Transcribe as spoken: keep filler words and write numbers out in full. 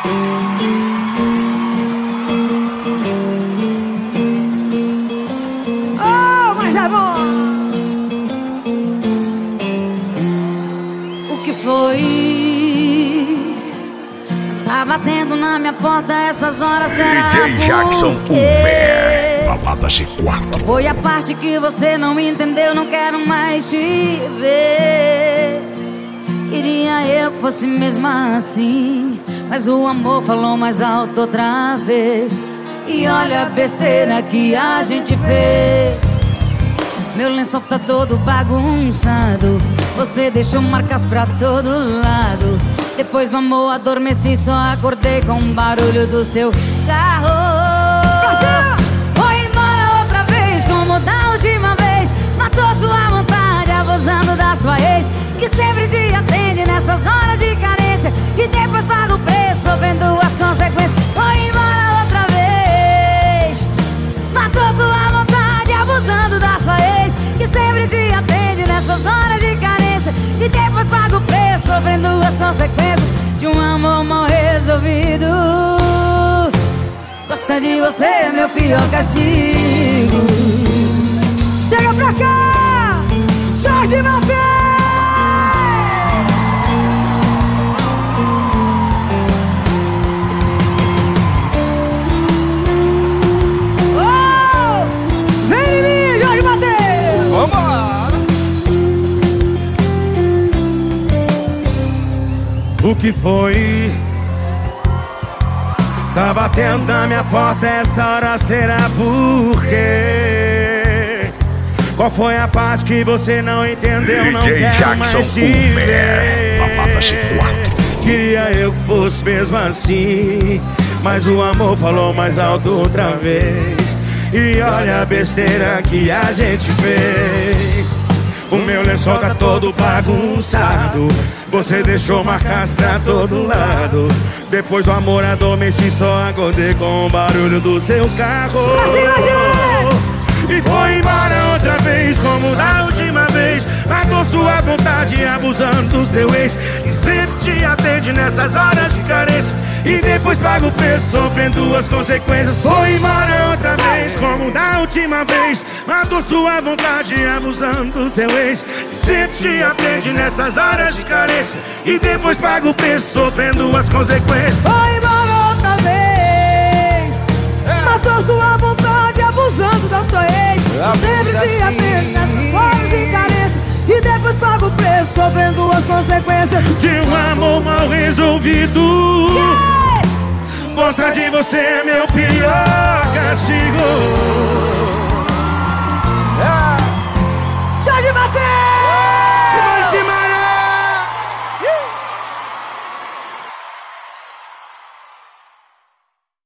Oh, mas é bom. O que foi? Tá batendo na minha porta essas horas, será D J Jackson, o Mer, balada G quatro. Foi a parte que você não entendeu, não quero mais te ver. Queria eu que fosse mesmo assim, mas o amor falou mais alto outra vez. E olha a besteira que a gente fez. Meu lençol tá todo bagunçado, você deixou marcas pra todo lado. Depois do amor adormeci, só acordei com o barulho do seu carro. Foi embora outra vez, como da última vez. Matou sua vontade, abusando da sua ex, que sempre te atende nessas horas de carência, e depois paga o preço, sofrendo as consequências. Foi embora outra vez. Matou sua vontade, abusando da sua ex, que sempre te atende nessas horas de carência, e depois paga o preço, sofrendo as consequências de um amor mal resolvido. Gostar de você é meu pior castigo. Chega pra cá, Jorge Mateus. Oh, vem em mim, Jorge Mateus. Vambora! O que foi? Tá batendo na minha porta essa hora, será por quê? Qual foi a parte que você não entendeu? Não D J quero Jackson, mais te o Mer, ver. balada G quatro. Queria eu que fosse mesmo assim, mas o amor falou mais alto outra vez. E olha a besteira que a gente fez. O meu lençol tá todo bagunçado, você deixou marcas pra todo lado. Depois do amor adormeci, só acordei com o barulho do seu carro. E foi embora outra vez, como da última vez. Matou sua vontade, abusando do seu ex, e sempre te atende nessas horas de carência, e depois paga o preço, sofrendo as consequências. Foi embora outra vez, como da última vez. Matou sua vontade, abusando do seu ex, e sempre te atende nessas horas de carência, e depois paga o preço, sofrendo as consequências. Foi embora outra vez. Matou sua vontade, abusando da sua ex, sempre te atende nessas horas de carência, e depois paga o preço, sofrendo as consequências de um amor mal resolvido. Yeah! Gostar de você é meu pior castigo.